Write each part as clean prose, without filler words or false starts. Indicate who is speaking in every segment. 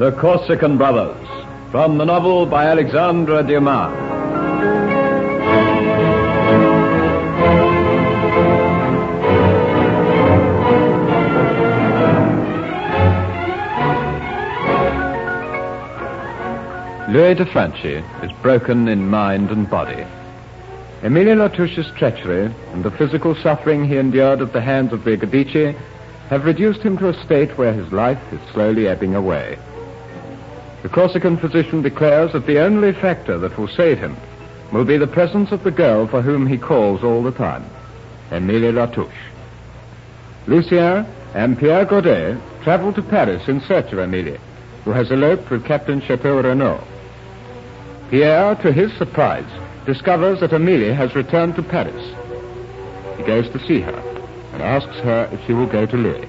Speaker 1: The Corsican Brothers, from the novel by Alexandre Dumas. Louis de Franchi is broken in mind and body. Emilia Latouche's treachery and the physical suffering he endured at the hands of the Gadici have reduced him to a state where his life is slowly ebbing away. The Corsican physician declares that the only factor that will save him will be the presence of the girl for whom he calls all the time, Emilia Latouche. Lucien and Pierre Godet travel to Paris in search of Emilia, who has eloped with Captain Chateau Renaud. Pierre, to his surprise, discovers that Emilia has returned to Paris. He goes to see her and asks her if she will go to Louis.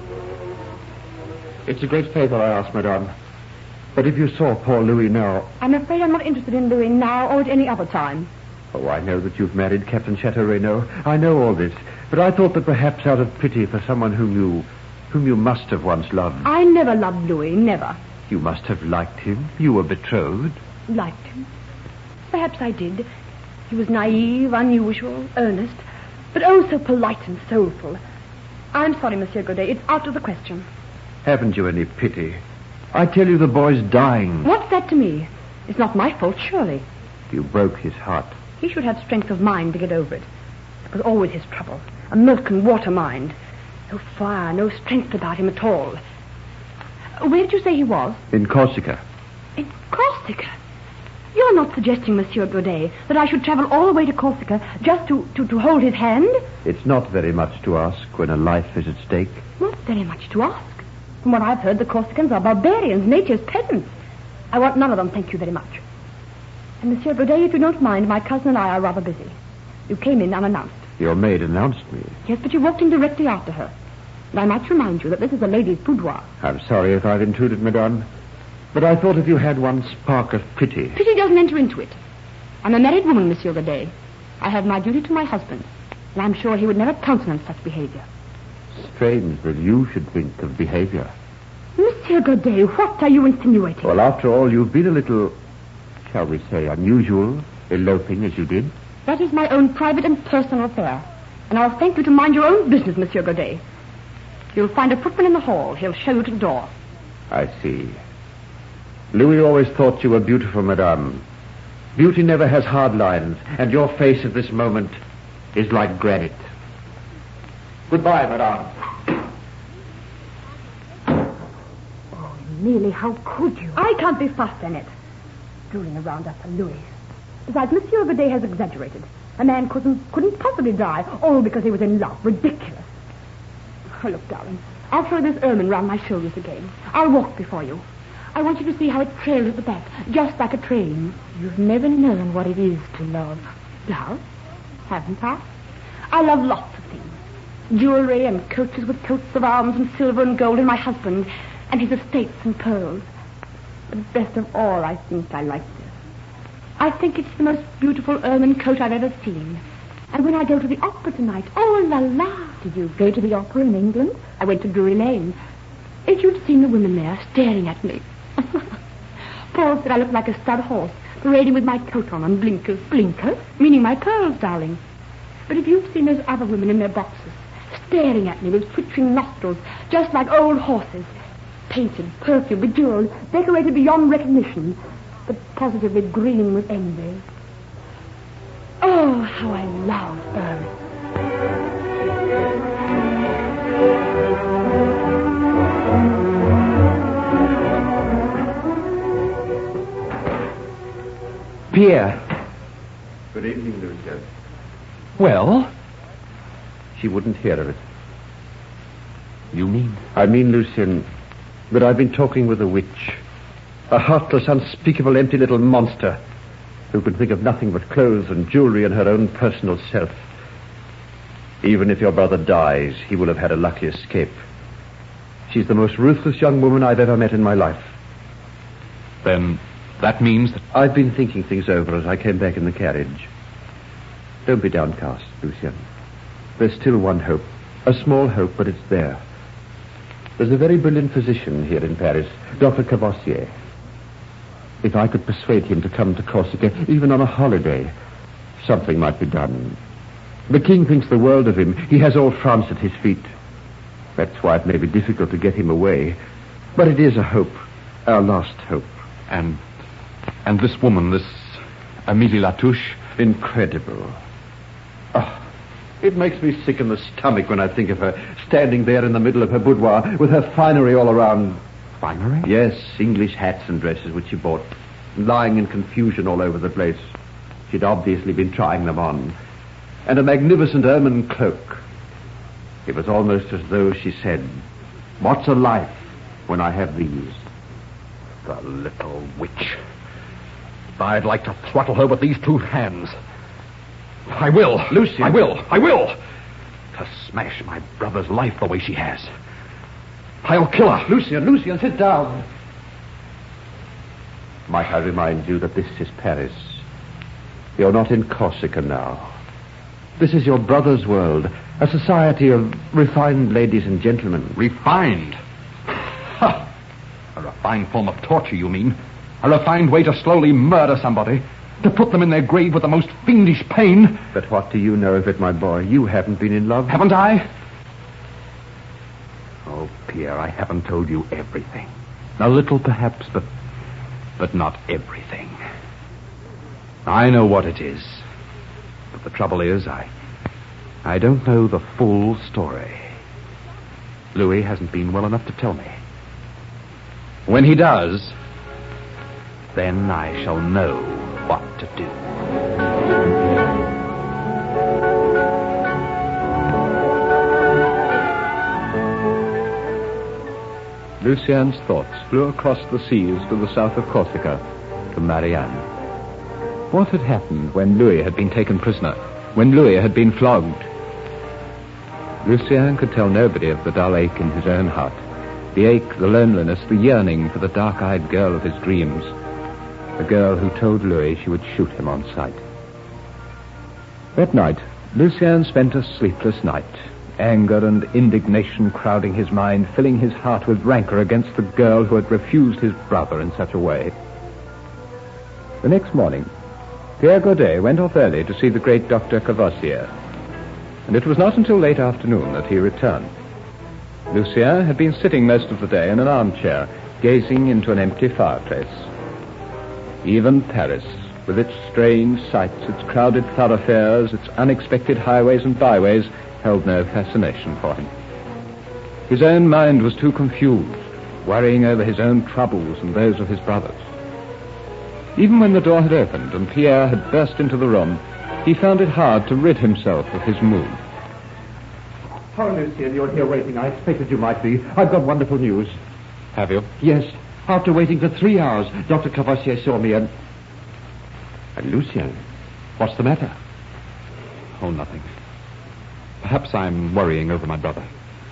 Speaker 2: It's a great favor I ask, madame. But if you saw poor Louis now...
Speaker 3: I'm afraid I'm not interested in Louis now or at any other time.
Speaker 2: Oh, I know that you've married Captain Chateau Renaud. I know all this. But I thought that perhaps out of pity for someone whom you must have once loved...
Speaker 3: I never loved Louis, never.
Speaker 2: You must have liked him. You were betrothed.
Speaker 3: Liked him? Perhaps I did. He was naive, unusual, earnest, but oh, so polite and soulful. I'm sorry, Monsieur Godet. It's out of the question.
Speaker 2: Haven't you any pity? I tell you, the boy's dying.
Speaker 3: What's that to me? It's not my fault, surely.
Speaker 2: You broke his heart.
Speaker 3: He should have strength of mind to get over it. It was always his trouble. A milk and water mind. No fire, no strength about him at all. Where did you say he was?
Speaker 2: In Corsica.
Speaker 3: In Corsica? You're not suggesting, Monsieur Godet, that I should travel all the way to Corsica just to hold his hand?
Speaker 2: It's not very much to ask when a life is at stake.
Speaker 3: Not very much to ask. From what I've heard, the Corsicans are barbarians, nature's peasants. I want none of them, thank you very much. And Monsieur Godet, if you don't mind, my cousin and I are rather busy. You came in unannounced.
Speaker 2: Your maid announced me.
Speaker 3: Yes, but you walked in directly after her. And I might remind you that this is a lady's boudoir.
Speaker 2: I'm sorry if I've intruded, madame. But I thought if you had one spark of pity...
Speaker 3: Pity doesn't enter into it. I'm a married woman, Monsieur Godet. I have my duty to my husband. And I'm sure he would never countenance such behavior.
Speaker 2: Strange that you should think of behavior.
Speaker 3: Monsieur Godet, what are you insinuating?
Speaker 2: Well, after all, you've been a little, shall we say, unusual, eloping as you did.
Speaker 3: That is my own private and personal affair. And I'll thank you to mind your own business, Monsieur Godet. You'll find a footman in the hall. He'll show you to the door.
Speaker 2: I see. Louis always thought you were beautiful, madame. Beauty never has hard lines, and your face at this moment is like granite. Goodbye, madame.
Speaker 3: Oh, Neely, how could you? I can't be fussed, Annette. Drooling around after Louis. Besides, Monsieur Godet has exaggerated. A man couldn't possibly die, all because he was in love. Ridiculous. Oh, look, darling, I'll throw this ermine round my shoulders again. I'll walk before you. I want you to see how it trails at the back, just like a train. You've never known what it is to love. Love? Haven't I? I love lots of things. Jewelry and coaches with coats of arms and silver and gold, and my husband and his estates and pearls. But best of all, I think I like this. I think it's the most beautiful ermine coat I've ever seen. And when I go to the opera tonight, oh, la la. Did you go to the opera in England? I went to Drury Lane. If you'd seen the women there staring at me. Paul said I looked like a stud horse, parading with my coat on and blinkers. Blinkers? Meaning my pearls, darling. But if you've seen those other women in their boxes, staring at me with twitching nostrils, just like old horses, painted, perfumed, bejeweled, decorated beyond recognition, but positively green with envy. Oh, how I love Paris.
Speaker 2: Pierre. Good evening, Lucien.
Speaker 1: Well?
Speaker 2: She wouldn't hear of it.
Speaker 1: You mean?
Speaker 2: I mean, Lucien, that I've been talking with a witch. A heartless, unspeakable, empty little monster who can think of nothing but clothes and jewelry and her own personal self. Even if your brother dies, he will have had a lucky escape. She's the most ruthless young woman I've ever met in my life.
Speaker 1: Then that means that...
Speaker 2: I've been thinking things over as I came back in the carriage. Don't be downcast, Lucien. There's still one hope. A small hope, but it's there. There's a very brilliant physician here in Paris, Dr. Cavossier. If I could persuade him to come to Corsica, even on a holiday, something might be done. The king thinks the world of him. He has all France at his feet. That's why it may be difficult to get him away. But it is a hope, our last hope.
Speaker 4: And this woman, this Amélie Latouche?
Speaker 2: Incredible. Oh, it makes me sick in the stomach when I think of her, standing there in the middle of her boudoir with her finery all around.
Speaker 4: Finery?
Speaker 2: Yes, English hats and dresses which she bought, lying in confusion all over the place. She'd obviously been trying them on. And a magnificent ermine cloak. It was almost as though she said, "What's a life when I have these?"
Speaker 4: The little witch. I'd like to throttle her with these two hands. I will.
Speaker 2: Lucian.
Speaker 4: I will. To smash my brother's life the way she has. I'll kill her.
Speaker 2: Lucian, sit down. Might I remind you that this is Paris? You're not in Corsica now. This is your brother's world, a society of refined ladies and gentlemen.
Speaker 4: Refined? Ha! A refined form of torture, you mean? A refined way to slowly murder somebody? To put them in their grave with the most fiendish pain?
Speaker 2: But what do you know of it, my boy? You haven't been in love.
Speaker 4: Haven't I? Oh, Pierre, I haven't told you everything. A little, perhaps, but not everything. I know what it is. But the trouble is, I don't know the full story. Louis hasn't been well enough to tell me. When he does, then I shall know what to do.
Speaker 1: Lucien's thoughts flew across the seas to the south of Corsica, to Marianne. What had happened when Louis had been taken prisoner, when Louis had been flogged? Lucien could tell nobody of the dull ache in his own heart, the ache, the loneliness, the yearning for the dark-eyed girl of his dreams, the girl who told Louis she would shoot him on sight. That night, Lucien spent a sleepless night, anger and indignation crowding his mind, filling his heart with rancor against the girl who had refused his brother in such a way. The next morning, Pierre Godet went off early to see the great Dr. Cavossier, and it was not until late afternoon that he returned. Lucien had been sitting most of the day in an armchair, gazing into an empty fireplace. Even Paris, with its strange sights, its crowded thoroughfares, its unexpected highways and byways, held no fascination for him. His own mind was too confused, worrying over his own troubles and those of his brothers. Even when the door had opened and Pierre had burst into the room, he found it hard to rid himself of his mood.
Speaker 2: Oh, Lucien, you're here waiting. I expected you might be. I've got wonderful news.
Speaker 4: Have you?
Speaker 2: Yes. After waiting for 3 hours, Dr. Cavossier saw me and Lucien, what's the matter?
Speaker 4: Oh, nothing. Perhaps I'm worrying over my brother.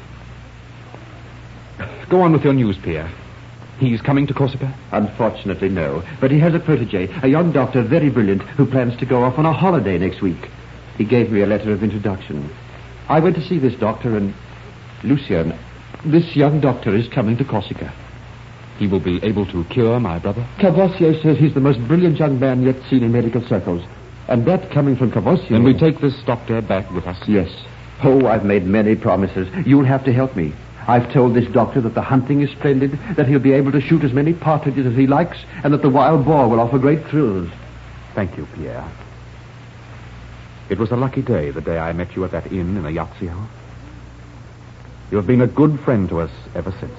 Speaker 4: Go on with your news, Pierre. He's coming to Corsica?
Speaker 2: Unfortunately, no. But he has a protege, a young doctor, very brilliant, who plans to go off on a holiday next week. He gave me a letter of introduction. I went to see this doctor and... Lucien, this young doctor is coming to Corsica.
Speaker 4: He will be able to cure my brother?
Speaker 2: Cavossier says he's the most brilliant young man yet seen in medical circles. And that coming from Cavossier...
Speaker 4: Then we take this doctor back with us?
Speaker 2: Yes. Oh, I've made many promises. You'll have to help me. I've told this doctor that the hunting is splendid, that he'll be able to shoot as many partridges as he likes, and that the wild boar will offer great thrills.
Speaker 4: Thank you, Pierre. It was a lucky day, the day I met you at that inn in Ajaccio. You have been a good friend to us ever since.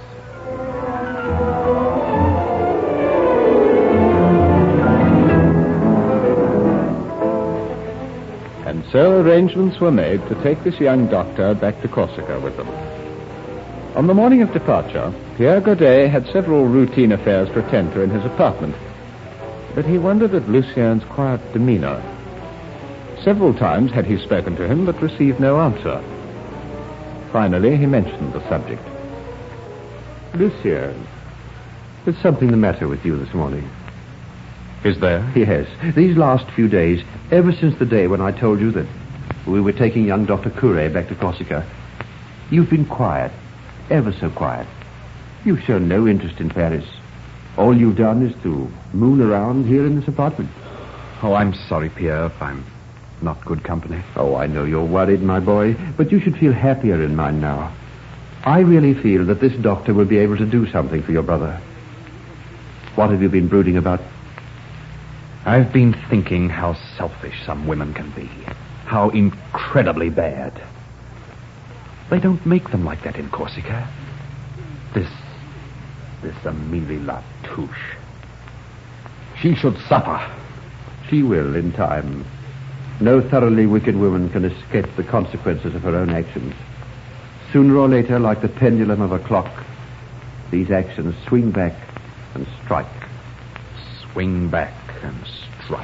Speaker 1: And so arrangements were made to take this young doctor back to Corsica with them. On the morning of departure, Pierre Godet had several routine affairs to attend to in his apartment, but he wondered at Lucien's quiet demeanor. Several times had he spoken to him, but received no answer. Finally, he mentioned the subject. Lucien, there's something the matter with you this morning.
Speaker 4: Is there?
Speaker 2: Yes. These last few days, ever since the day when I told you that we were taking young Dr. Coure back to Corsica, you've been quiet. Ever so quiet. You've shown no interest in Paris. All you've done is to moon around here in this apartment.
Speaker 4: Oh, I'm sorry, Pierre, if I'm not good company.
Speaker 2: Oh, I know you're worried, my boy, but you should feel happier in mine now. I really feel that this doctor will be able to do something for your brother. What have you been brooding about?
Speaker 4: I've been thinking how selfish some women can be. How incredibly bad. They don't make them like that in Corsica. This Amélie Latouche. She should suffer.
Speaker 2: She will in time. No thoroughly wicked woman can escape the consequences of her own actions. Sooner or later, like the pendulum of a clock, these actions swing back and strike.
Speaker 4: Swing back and strike.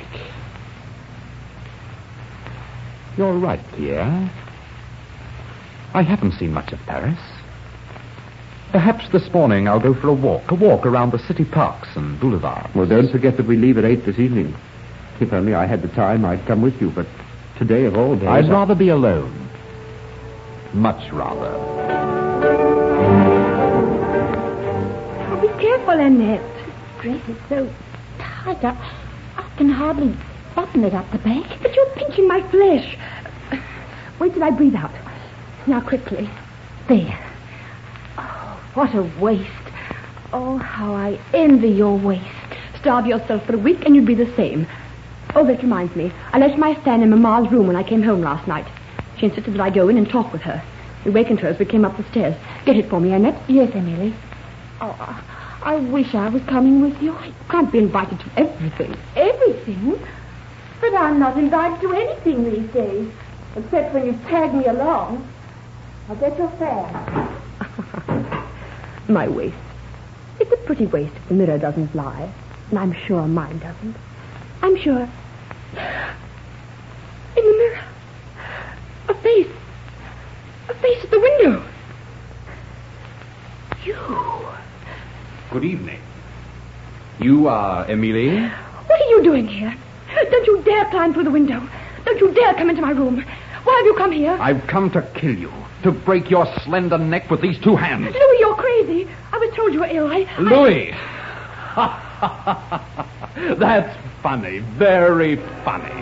Speaker 4: You're right, Pierre. I haven't seen much of Paris. Perhaps this morning I'll go for a walk around the city parks and boulevards.
Speaker 2: Well, don't forget that we leave at 8 this evening. If only I had the time, I'd come with you, but today of all days...
Speaker 4: I'd rather be alone. Much rather.
Speaker 3: Oh, be careful, Annette. This dress is so tight. I can hardly button it up the back. But you're pinching my flesh. Wait till I breathe out. Now, quickly. There. Oh, what a waist. Oh, how I envy your waist. Starve yourself for a week and you'd be the same. Oh, that reminds me. I left my fan in Mamma's room when I came home last night. She insisted that I go in and talk with her. We wakened her as we came up the stairs. Get it for me, Annette. Yes, Emily. Oh, I wish I was coming with you. I can't be invited to everything. Everything? But I'm not invited to anything these days. Except when you tag me along. I'll get your fan. My waist. It's a pretty waist if the mirror doesn't lie. And I'm sure mine doesn't. I'm sure. In the mirror. A face. A face at the window. You.
Speaker 4: Good evening. You are Amélie?
Speaker 3: What are you doing here? Don't you dare climb through the window. Don't you dare come into my room. Why have you come here?
Speaker 4: I've come to kill you. To break your slender neck with these two hands.
Speaker 3: Louis, you're crazy. I was told you were ill.
Speaker 4: Louis! That's funny. Very funny.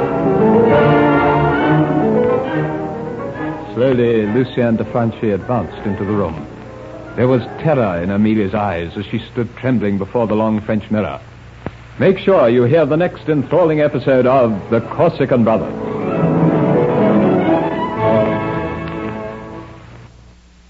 Speaker 1: Slowly, Lucien de Franchi advanced into the room. There was terror in Amelia's eyes as she stood trembling before the long French mirror. Make sure you hear the next enthralling episode of The Corsican Brothers.